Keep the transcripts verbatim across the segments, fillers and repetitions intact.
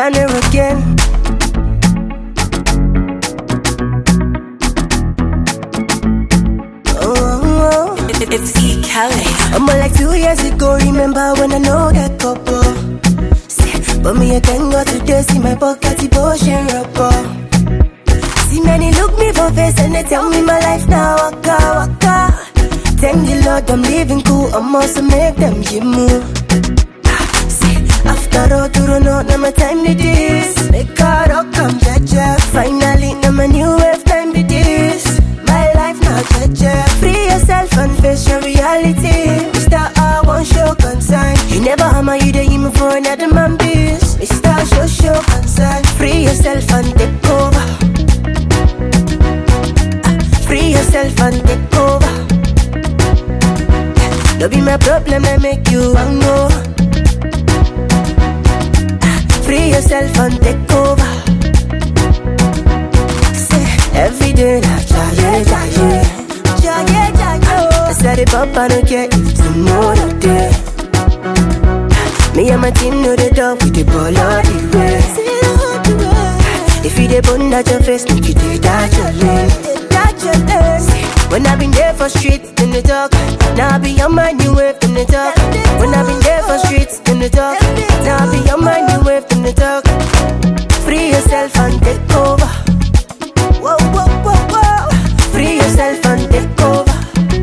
Ghana again. Oh, oh, oh. It, it's E. Kelly. I'm more like two years ago, remember when I know that couple. But me, I thank God today, see my pocket, ocean rubber. See many look me for face and they tell me my life now, waka, waka. Thank the Lord I'm living cool, I'm also make them give move. See, after all, to run out, now my time to this. Make God all come, jaja. Finally, now my new wave time to this. My life now, jaja. Free yourself and face your reality. Mister I want show concern. You never hammer you the him for another man biz. Mister Show show concern. Free yourself and take over. Free yourself and take over. Don't be my problem, I make you know. Free yourself and take over. Say every day na jaye jaye jaye jaye. I said it up, I don't care if tomorrow day. Me and my team know the dog with the ball all the way. If you dey bun at your face, make you do that your lane. That your lane. When I been there for streets in the talk, now I be on my new wave in the talk. When I been there for streets in the talk, now I be on my new wave in the talk. Free yourself and take over. Whoa, whoa, whoa, whoa. Free yourself and take over.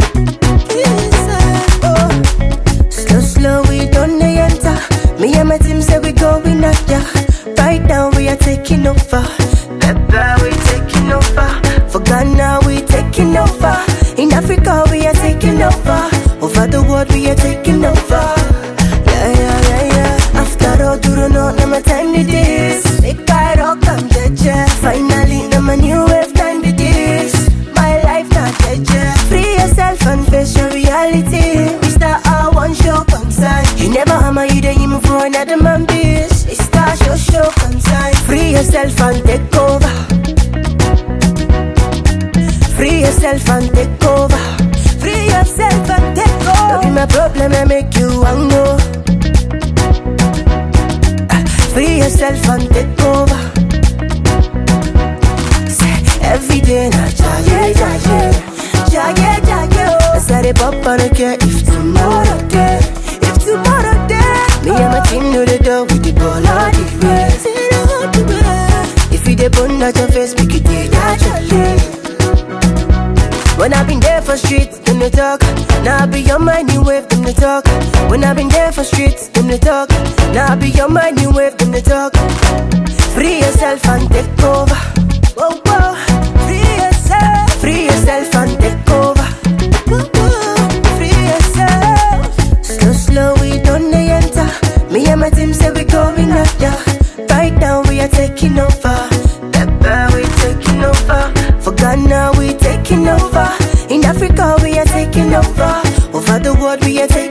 Oh. Slow, slow, we don't enter. Me and my team say we going out there. Right now we are taking over. Pepper, we taking over. For Ghana we taking over. In Africa we are taking over. Over the world we are taking over. Yeah, yeah, yeah, yeah. After all, do not know, now my time to this. Make I rock, come jaja. Finally, now my new wave time to this. My life not jaja. Free yourself and face your reality. Mister I want show concern. You never hammer you the him for another man biz. Mister Show show concern. Free yourself and take over. Free yourself and take over. Free yourself and take over. Don't be my problem, I make you know. Free yourself and take over. Say every day na jaye jaye jaye jaye. I said it up, I don't care if tomorrow day. If tomorrow day, me and my team know the door with the ball all the way. If you dey bun at your face, make you do that your lane. When I been there for streets in the talk, now I be on my new wave in the talk. When I been there for streets in the talk, now I be on my new wave in the talk. Free yourself and take over. Whoa, whoa. Free yourself. Free yourself and take over. Whoa, whoa. Free yourself. Slow, slow, we don't enter. Me and my team say we going out there. Right now we are taking over. Pepper, we taking over. For Ghana we taking over. In Africa we are taking over. Over the world we are taking over.